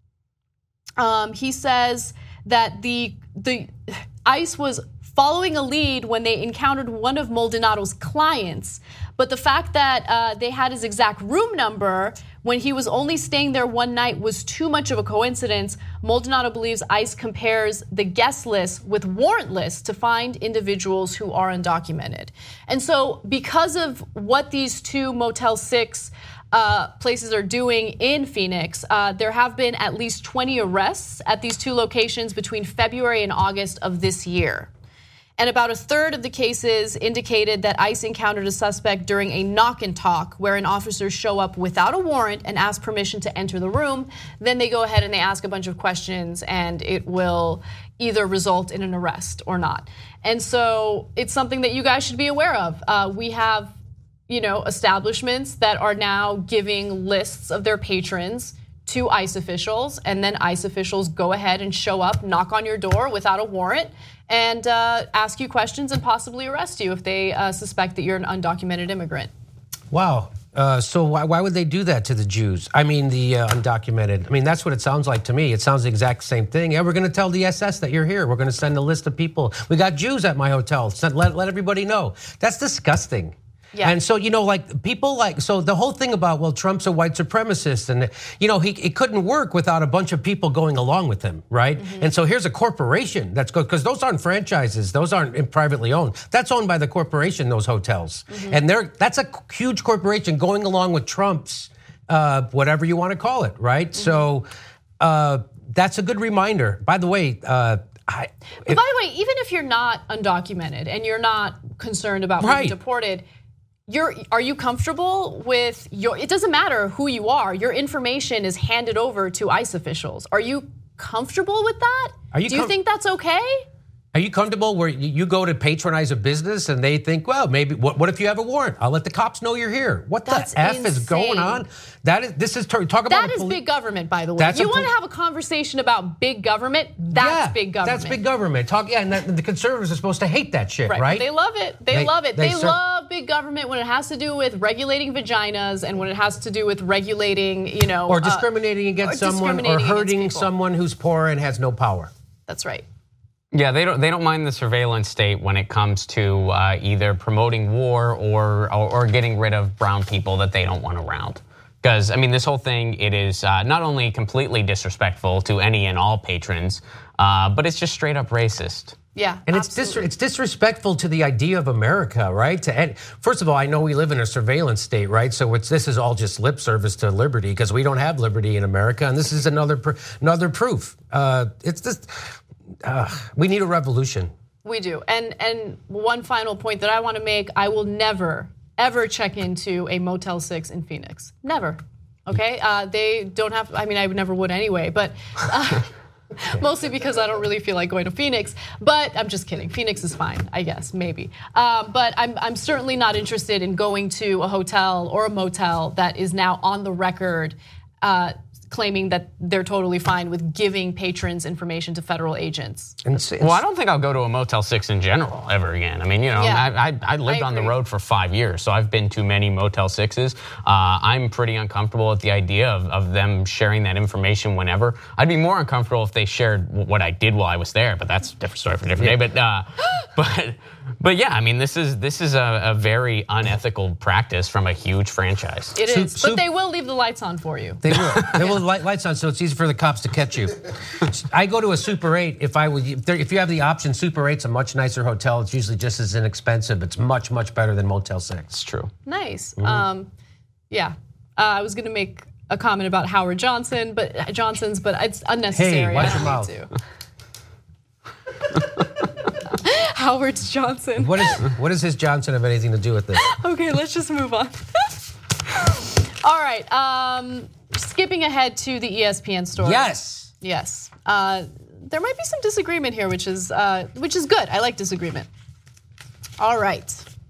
Um, he says that the, the ICE was following a lead when they encountered one of Maldonado's clients. But the fact that uh, they had his exact room number when he was only staying there one night was too much of a coincidence. Maldonado believes ICE compares the guest list with warrant lists to find individuals who are undocumented. And so because of what these two Motel six uh, places are doing in Phoenix, uh, there have been at least twenty arrests at these two locations between February and August of this year. And about a third of the cases indicated that ICE encountered a suspect during a knock and talk, where an officer show up without a warrant and ask permission to enter the room. Then they go ahead and they ask a bunch of questions, and it will either result in an arrest or not. And so it's something that you guys should be aware of. Uh, we have, you know, establishments that are now giving lists of their patrons to ICE officials, and then ICE officials go ahead and show up, knock on your door without a warrant, and uh, ask you questions and possibly arrest you if they uh, suspect that you're an undocumented immigrant. Wow. Uh, so why, why would they do that to the Jews? I mean, the uh, undocumented. I mean, that's what it sounds like to me. It sounds the exact same thing. Yeah, we're going to tell the S S that you're here. We're going to send a list of people. We got Jews at my hotel. Send, let, let everybody know. That's disgusting. Yeah. And so, you know, like people like, so the whole thing about, well, Trump's a white supremacist and, you know, he it couldn't work without a bunch of people going along with him, right? Mm-hmm. And so here's a corporation that's good, because those aren't franchises, those aren't privately owned. That's owned by the corporation, those hotels. Mm-hmm. And they're that's a huge corporation going along with Trump's, uh, whatever you want to call it, right? Mm-hmm. So uh, that's a good reminder. By the way, uh, I, but by the way, even if you're not undocumented and you're not concerned about being right. deported, You're, are you comfortable with your, it doesn't matter who you are, your information is handed over to ICE officials. Are you comfortable with that? Are you Do you com- think that's okay? Are you comfortable where you go to patronize a business and they think, well, maybe, what, what if you have a warrant? I'll let the cops know you're here. What That's the F is going insane. on? That is, this is, talk about That a is poli- big government, by the way. That's You a want to pol- have a conversation about big government? That's yeah, big government. That's big government. Talk, yeah, and that, the conservatives are supposed to hate that shit, right? Right. They love it. They, They- love it. they They, cer- love big government when it has to do with regulating vaginas and when it has to do with regulating, you know, Or uh, discriminating against or someone discriminating or against hurting people. someone who's poor and has no power. That's right. Yeah, they don't. They don't mind the surveillance state when it comes to uh, either promoting war or, or or getting rid of brown people that they don't want around. Because I mean, this whole thing, it is uh, not only completely disrespectful to any and all patrons, uh, but it's just straight up racist. Yeah, And it's dis- absolutely. it's disrespectful to the idea of America, right? To end, first of all, I know we live in a surveillance state, right? So it's this is all just lip service to liberty because we don't have liberty in America, and this is another pr- another proof. Uh, it's just uh, we need a revolution. We do. And and one final point that I want to make, I will never, ever check into a Motel six in Phoenix. Never. Okay? Uh, they don't have, I mean, I never would anyway, but uh, mostly because I don't really feel like going to Phoenix. But I'm just kidding. Phoenix is fine, I guess, maybe. Um, but I'm, I'm certainly not interested in going to a hotel or a motel that is now on the record uh, claiming that they're totally fine with giving patrons information to federal agents. And it's, Well, I don't think I'll go to a Motel six in general ever again. I mean, you know, Yeah. I, I, I lived I on the agree. road for five years, so I've been to many Motel sixes. Uh, I'm pretty uncomfortable with the idea of, of them sharing that information whenever. I'd be more uncomfortable if they shared what I did while I was there, but that's a different story for a different day. But, uh, but, but yeah, I mean, this is this is a, a very unethical practice from a huge franchise. It Soup- is, soup- but they will leave the lights on for you. They will. They will light lights on, so it's easy for the cops to catch you. I go to a Super eight if I would. If, there, if you have the option, Super eight's a much nicer hotel. It's usually just as inexpensive. It's much much better than Motel six. It's true. Nice. Um, Yeah, uh, I was gonna make a comment about Howard Johnson, but Johnson's, but it's unnecessary. Hey, watch I your mouth. To. Howard's Johnson. What is what does his Johnson have anything to do with this? Okay, let's just move on. All right, um, skipping ahead to the E S P N story. Yes. Yes. Uh, there might be some disagreement here, which is uh, which is good. I like disagreement. All right.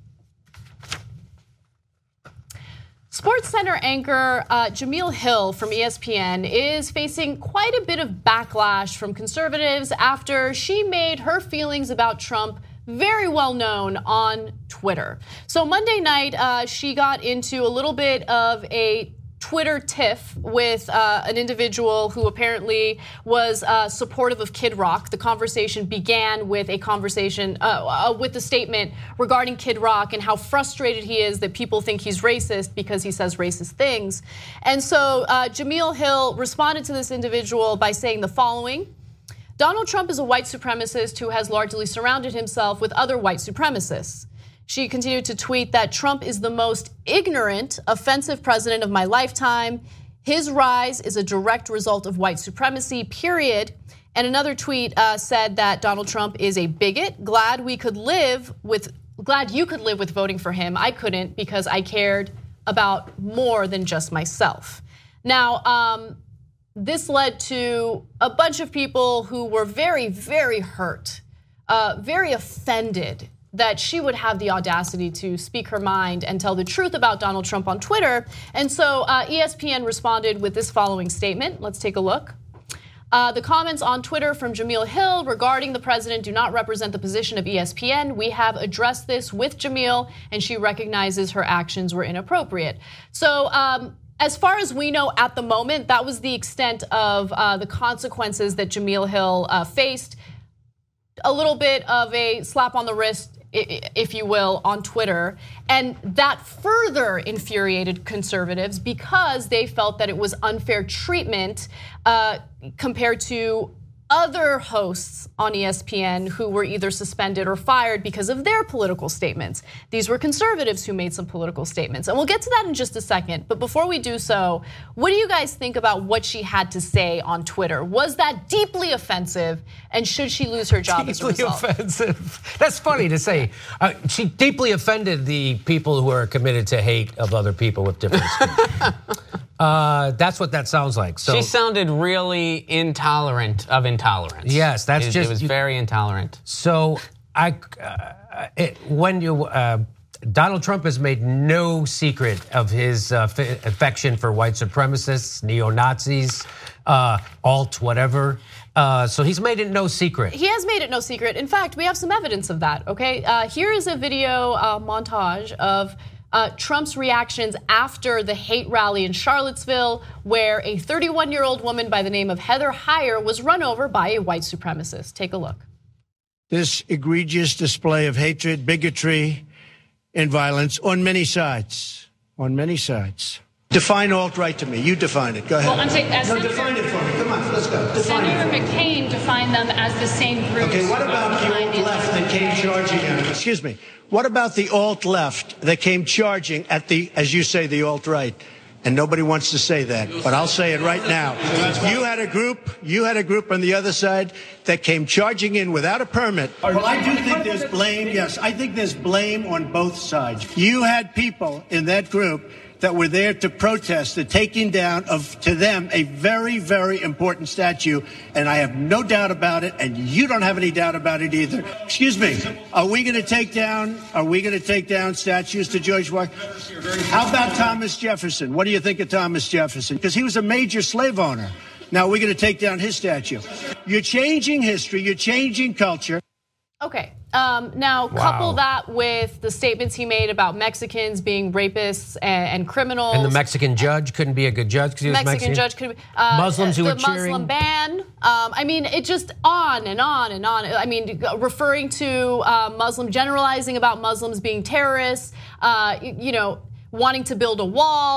SportsCenter anchor uh, Jemele Hill from E S P N is facing quite a bit of backlash from conservatives after she made her feelings about Trump very well known on Twitter. So Monday night, uh, she got into a little bit of a Twitter tiff with uh, an individual who apparently was uh, supportive of Kid Rock. The conversation began with a conversation, uh, uh, with a statement regarding Kid Rock and how frustrated he is that people think he's racist because he says racist things. And so uh, Jemele Hill responded to this individual by saying the following: Donald Trump is a white supremacist who has largely surrounded himself with other white supremacists. She continued to tweet that Trump is the most ignorant, offensive president of my lifetime. His rise is a direct result of white supremacy, period. And another tweet uh, said that Donald Trump is a bigot. Glad we could live with, glad you could live with voting for him. I couldn't because I cared about more than just myself. Now, um, this led to a bunch of people who were very, very hurt, uh, very offended that she would have the audacity to speak her mind and tell the truth about Donald Trump on Twitter. And so uh, E S P N responded with this following statement. Let's take a look. Uh, the comments on Twitter from Jemele Hill regarding the president do not represent the position of E S P N. We have addressed this with Jemele, and she recognizes her actions were inappropriate. So um, as far as we know at the moment, that was the extent of uh, the consequences that Jemele Hill uh, faced. A little bit of a slap on the wrist, if you will, on Twitter. And that further infuriated conservatives because they felt that it was unfair treatment uh, compared to other hosts on E S P N who were either suspended or fired because of their political statements. These were conservatives who made some political statements. And we'll get to that in just a second. But before we do so, what do you guys think about what she had to say on Twitter? Was that deeply offensive? And should she lose her job as a Deeply result? offensive. That's funny to say. Uh, she deeply offended the people who are committed to hate of other people with different skins. Uh, that's what that sounds like. So she sounded really intolerant of intolerance. Yes, that's it, just it was you, very intolerant. So I, uh, it, when you uh, Donald Trump has made no secret of his uh, affection for white supremacists, neo-Nazis, uh, alt whatever. Uh, so he's made it no secret. He has made it no secret. In fact, we have some evidence of that. Okay, uh, here is a video uh, montage of Uh, Trump's reactions after the hate rally in Charlottesville, where a thirty-one-year-old woman by the name of Heather Heyer was run over by a white supremacist. Take a look. This egregious display of hatred, bigotry, and violence on many sides, on many sides. Define alt-right to me. You define it. Go ahead. Well, I'm saying, as no, Senator, define it for me. Come on, let's go. Define Senator it. McCain defined them as the same group. Okay, what about the alt-left that came charging at, excuse me, what about the alt-left that came charging at the, as you say, the alt-right? And nobody wants to say that, but I'll say it right now. You had a group, you had a group on the other side that came charging in without a permit. Well, I do think there's blame, yes, I think there's blame on both sides. You had people in that group that were there to protest the taking down of, to them, a very, very important statue. And I have no doubt about it, and you don't have any doubt about it either. Excuse me, are we going to take down, are we going to take down statues to George Washington? How about Thomas Jefferson? What do you think of Thomas Jefferson? Because he was a major slave owner. Now we're going to take down his statue. You're changing history, you're changing culture. Okay, um, now Wow. couple that with the statements he made about Mexicans being rapists and, and criminals. And the Mexican judge couldn't be a good judge because he was Mexican, Mexican. judge could be, uh, Muslims who the were cheering. Muslim ban. Um, I mean, it just on and on and on. I mean, referring to uh, Muslim, generalizing about Muslims being terrorists, uh, you know, wanting to build a wall,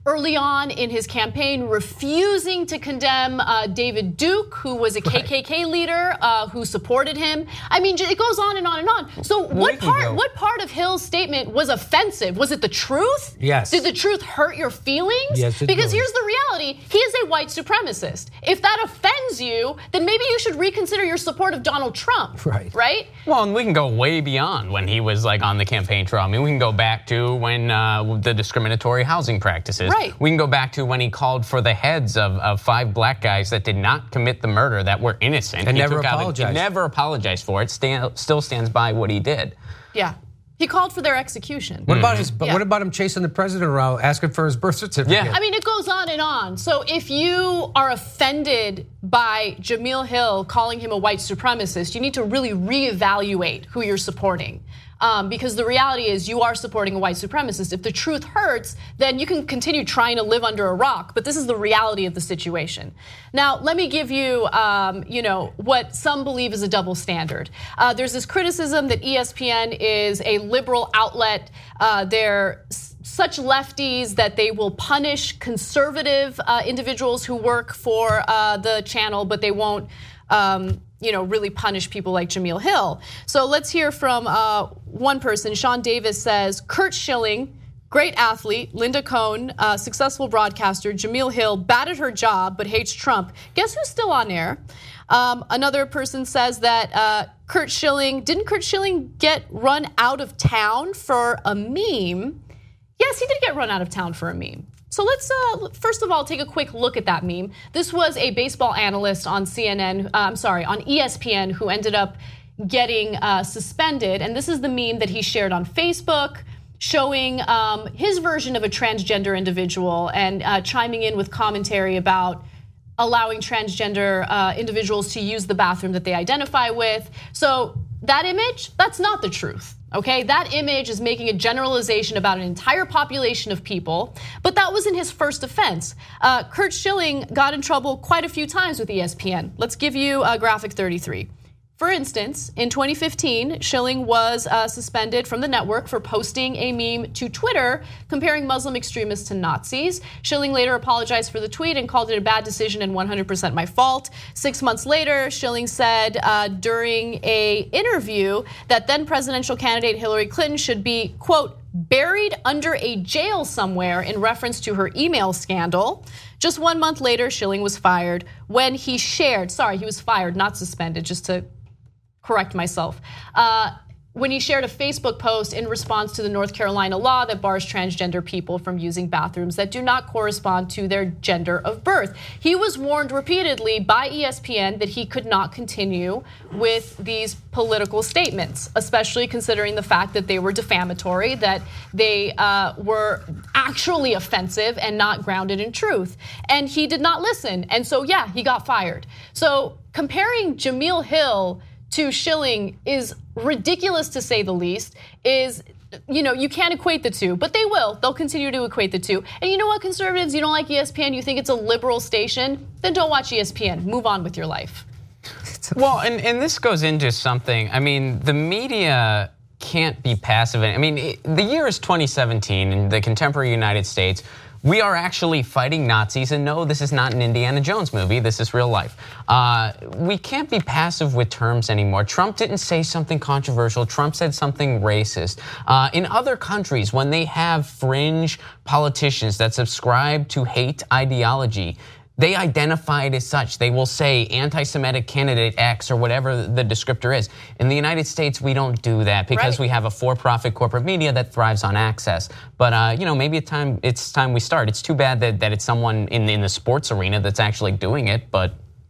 early on in his campaign, refusing to condemn uh, David Duke, who was a K K K right. leader uh, who supported him. I mean, it goes on and on and on. So what part? What part of Hill's statement was offensive? Was it the truth? Yes. Did the truth hurt your feelings? Yes, it because does. here's the reality: he is a white supremacist. If that offends you, then maybe you should reconsider your support of Donald Trump. Right. Right. Well, and we can go way beyond when he was like on the campaign trail. I mean, we can go back to when uh, the discriminatory housing practices. Right. We can go back to when he called for the heads of, of five black guys that did not commit the murder, that were innocent. And he never took out apologized. A, never apologized for it. Stand, still stands by what he did. Yeah. He called for their execution. What about his? But Yeah. what about him chasing the president around, asking for his birth certificate? Yeah. I mean, it goes on and on. So if you are offended by Jamil Hill calling him a white supremacist, you need to really reevaluate who you're supporting. Um, because the reality is you are supporting a white supremacist. If the truth hurts, then you can continue trying to live under a rock, but this is the reality of the situation. Now, let me give you, um, you know, what some believe is a double standard. Uh, there's this criticism that E S P N is a liberal outlet. Uh, they're such lefties that they will punish conservative uh, individuals who work for uh, the channel, but they won't um, you know, really punish people like Jamil Hill. So let's hear from uh, one person. Sean Davis says, Curt Schilling, great athlete. Linda Cohn, uh, successful broadcaster. Jamil Hill, bad at her job, but hates Trump. Guess who's still on air? Um, another person says that uh, Curt Schilling, didn't Curt Schilling get run out of town for a meme? Yes, he did get run out of town for a meme. So let's uh, first of all take a quick look at that meme. This was a baseball analyst on C N N, uh, I'm sorry, on E S P N who ended up getting uh, suspended. And this is the meme that he shared on Facebook, showing um, his version of a transgender individual and uh, chiming in with commentary about allowing transgender uh, individuals to use the bathroom that they identify with. So that image, that's not the truth. Okay, that image is making a generalization about an entire population of people, but that wasn't his first offense. Uh, Curt Schilling got in trouble quite a few times with E S P N. Let's give you uh, graphic thirty-three. For instance, in twenty fifteen, Schilling was uh, suspended from the network for posting a meme to Twitter comparing Muslim extremists to Nazis. Schilling later apologized for the tweet and called it a bad decision and one hundred percent my fault. Six months later, Schilling said uh, during a interview that then presidential candidate Hillary Clinton should be, quote, buried under a jail somewhere in reference to her email scandal. Just one month later, Schilling was fired when he shared, sorry, he was fired, not suspended, just to correct myself. Uh, when he shared a Facebook post in response to the North Carolina law that bars transgender people from using bathrooms that do not correspond to their gender of birth. He was warned repeatedly by E S P N that he could not continue with these political statements, especially considering the fact that they were defamatory, that they uh, were actually offensive and not grounded in truth. And he did not listen, and so yeah, he got fired. So comparing Jamil Hill to Schilling is ridiculous to say the least. Is, you know, you can't equate the two, but they will. They'll continue to equate the two. And you know what, conservatives, you don't like E S P N, you think it's a liberal station, then don't watch E S P N. Move on with your life. Well, and, and this goes into something, I mean, the media can't be passive. I mean, it, the year is twenty seventeen in the contemporary United States. We are actually fighting Nazis, and no, this is not an Indiana Jones movie, this is real life. Uh, we can't be passive with terms anymore. Trump didn't say something controversial, Trump said something racist. Uh, in other countries, when they have fringe politicians that subscribe to hate ideology, they identify it as such. They will say anti-Semitic candidate X or whatever the descriptor is. In the United States, we don't do that because right. we have a for-profit corporate media that thrives on access. But uh, you know, maybe it's time, it's time we start. It's too bad that, that it's someone in, in the sports arena that's actually doing it, but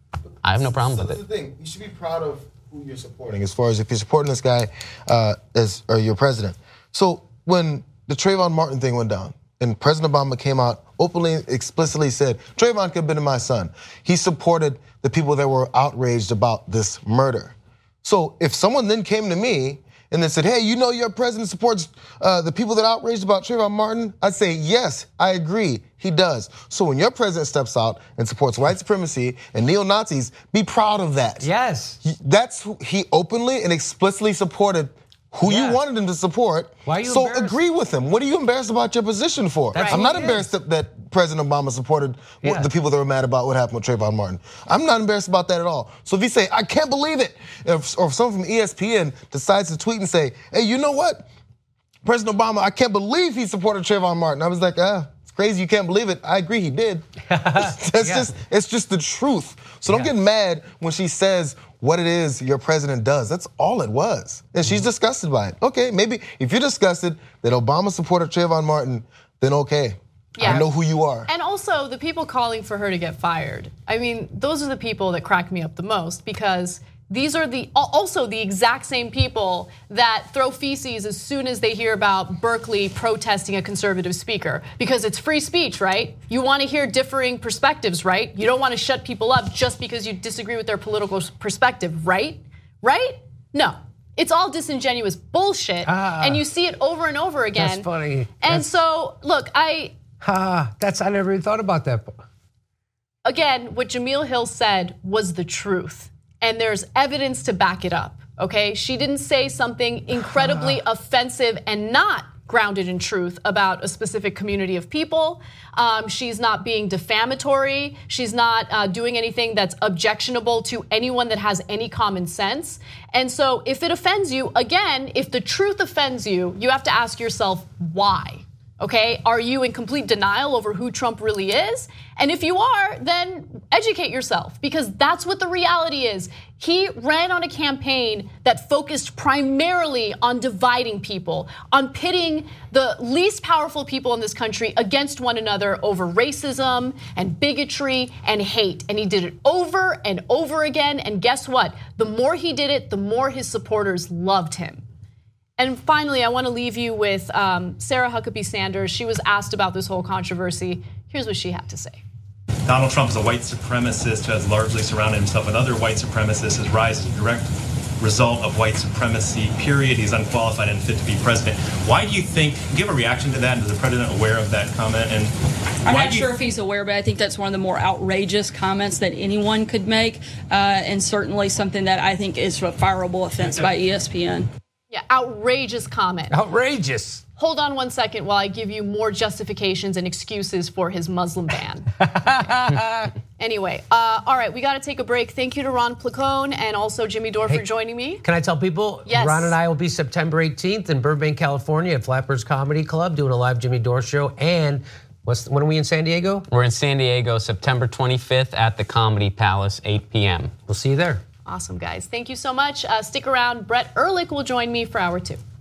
I have no problem so with it. That's the thing. You should be proud of who you're supporting, as far as if you're supporting this guy uh, as or your president. So when the Trayvon Martin thing went down, and President Obama came out openly, explicitly said, Trayvon could have been my son. He supported the people that were outraged about this murder. So if someone then came to me and then said, hey, you know your president supports uh, the people that are outraged about Trayvon Martin, I'd say, yes, I agree, he does. So when your president steps out and supports white supremacy and neo-Nazis, be proud of that. Yes. That's who he openly and explicitly supported who Yeah. you wanted him to support. Why are you So embarrassed? agree with him. What are you embarrassed about your position for? That's I'm what not it embarrassed that, that President Obama supported what- Yeah. the people that were mad about what happened with Trayvon Martin. I'm not embarrassed about that at all. So if you say, I can't believe it, if, or if someone from E S P N decides to tweet and say, hey, you know what? President Obama, I can't believe he supported Trayvon Martin. I was like, ah, it's crazy you can't believe it. I agree he did. That's Yeah. just, it's just the truth. So don't Yeah. get mad when she says what it is your president does. That's all it was. And she's disgusted by it. Okay, maybe if you're disgusted that Obama supported Trayvon Martin, then okay. Yeah. I know who you are. And also the people calling for her to get fired. I mean, those are the people that crack me up the most because these are the also the exact same people that throw feces as soon as they hear about Berkeley protesting a conservative speaker because it's free speech, right? You want to hear differing perspectives, right? You don't want to shut people up just because you disagree with their political perspective, right? Right? No. It's all disingenuous bullshit, Ah. and you see it over and over again. That's funny. And That's- so, look, I Ah, that's I never even thought about that. again, what Jamil Hill said was the truth. And there's evidence to back it up, okay? She didn't say something incredibly offensive and not grounded in truth about a specific community of people. Um, she's not being defamatory. She's not uh, doing anything that's objectionable to anyone that has any common sense. And so if it offends you, again, if the truth offends you, you have to ask yourself why. Okay, are you in complete denial over who Trump really is? And if you are, then educate yourself because that's what the reality is. He ran on a campaign that focused primarily on dividing people, on pitting the least powerful people in this country against one another over racism and bigotry and hate. And he did it over and over again. And guess what? The more he did it, the more his supporters loved him. And finally, I want to leave you with um, Sarah Huckabee Sanders. She was asked about this whole controversy. Here's what she had to say. Donald Trump is a white supremacist who has largely surrounded himself with other white supremacists. His rise is a direct result of white supremacy, period. He's unqualified and fit to be president. Why do you think, give a reaction to that? And is the president aware of that comment? And I'm why not do you, sure if he's aware, but I think that's one of the more outrageous comments that anyone could make, uh, and certainly something that I think is a fireable offense by E S P N. Yeah, outrageous comment. Outrageous. Hold on one second while I give you more justifications and excuses for his Muslim ban. Anyway, uh, all right, we got to take a break. Thank you to Ron Placone and also Jimmy Dore Hey, for joining me. Can I tell people? Yes. Ron and I will be September eighteenth in Burbank, California at Flappers Comedy Club doing a live Jimmy Dore show. And what's, when are we in San Diego? We're in San Diego, September twenty-fifth at the Comedy Palace, eight p.m. We'll see you there. Awesome, guys. Thank you so much. Uh, stick around. Brett Ehrlich will join me for hour two.